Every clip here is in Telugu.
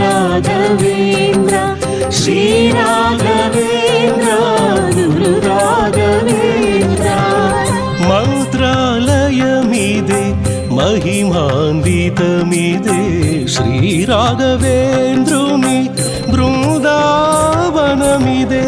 రాఘవేంద్ర శ్రీ రాఘవేంద్ర గురు రాఘవేంద్ర. మంత్రాలయమిదే మహిమాన్వితమిదే శ్రీ రాఘవేంద్రుని బృందావనమిదే.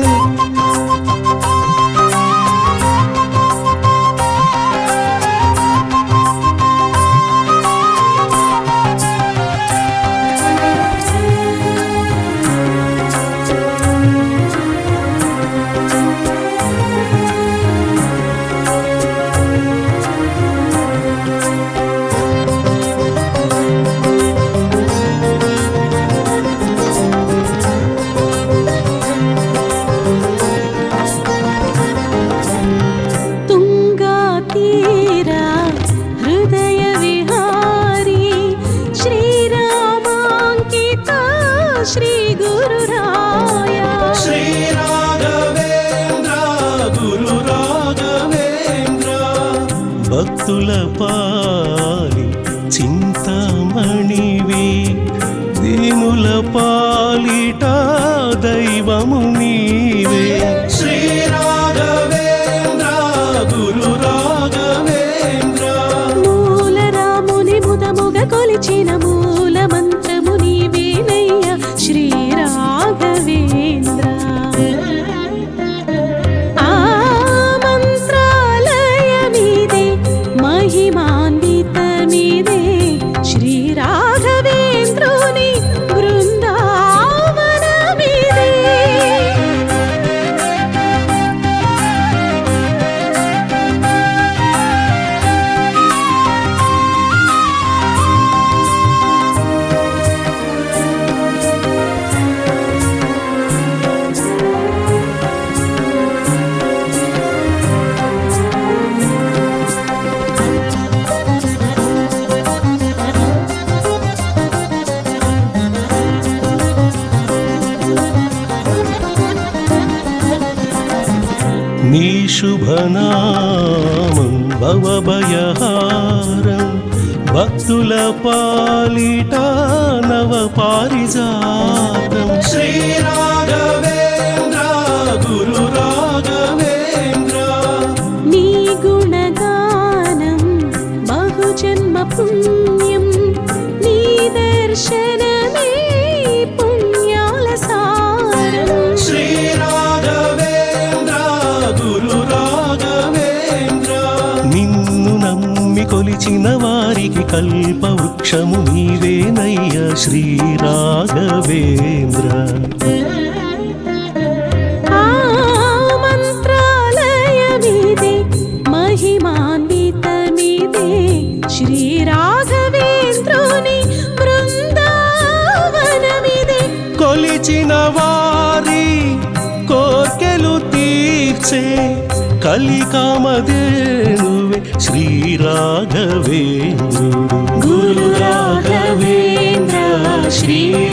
శ్రీ గురురాయ శ్రీ రాఘవేంద్ర గురు రాఘవేంద్ర. భక్తుల పాలి చింతామణివి దీనుల పాలిట దైవము నీవే. శ్రీ రాఘవేంద్ర గురు రాఘవేంద్ర. మూల రాముని ముదముగ కొలిచిన మూల మంత్రము నీవేనయ్య శ్రీ రాఘవేంద్ర. ఆ మంత్రాలయమిదే మహిమాన్వితమిదే శ్రీ రాఘవేంద్రుని బృందావనమిదే. నీ శుభనామం భవభయహారం భక్తుల పాలిట నవ పారిజాతం. శ్రీ రాఘవేంద్ర గురు రాఘవేంద్ర. నీ గుణగానం బహుజన్మ పుణ్యం నీ దర్శనమే పుణ్యాల సారం. శ్రీ రాఘవేంద్ర గురు రాఘవేంద్ర. నిన్ను నమ్మి కొలిచిన వారికి కల్పవృక్షము నీవేనయ్య శ్రీ రాఘవేంద్ర. ఆ మంత్రాలయమిదే మహిమాన్వితమిదే శ్రీ రాఘవేంద్రుని బృందావనమిదే. కొలిచిన వారి కోర్కెలు తీర్చే కలికామధేనువే శ్రీ రాఘవేంద్రుడు. గురు రాఘవేంద్ర శ్రీ